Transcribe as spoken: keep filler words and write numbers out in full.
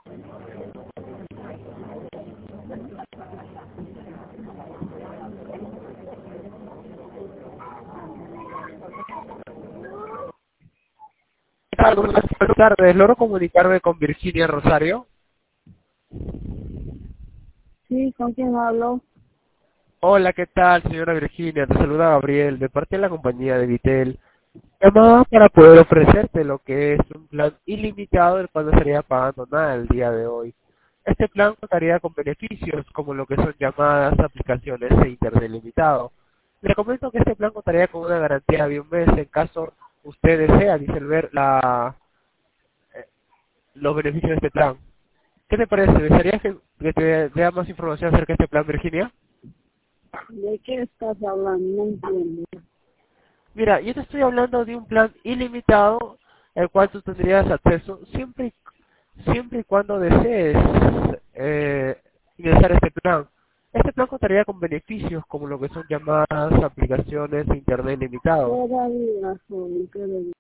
¿Qué tal? Buenas tardes. ¿Logro comunicarme con Virginia Rosario? Sí, ¿con quién hablo? Hola, ¿qué tal, señora Virginia? Te saluda Gabriel, de parte de la compañía de Vitel. Llamaba para poder ofrecerte lo que es un plan ilimitado del cual no estaría pagando nada el día de hoy. Este plan contaría con beneficios como lo que son llamadas, aplicaciones e internet limitado. Le comento que este plan contaría con una garantía de un mes en caso usted desea disolver la, eh, los beneficios de este plan. ¿Qué te parece? ¿Desearías que, que te dé más información acerca de este plan, Virginia? ¿De qué estás hablando? No entiendo. Mira, yo te estoy hablando de un plan ilimitado, el cual tú tendrías acceso siempre y, siempre y cuando desees eh, ingresar a este plan. Este plan contaría con beneficios como lo que son llamadas, aplicaciones, internet ilimitado. Todavía soy,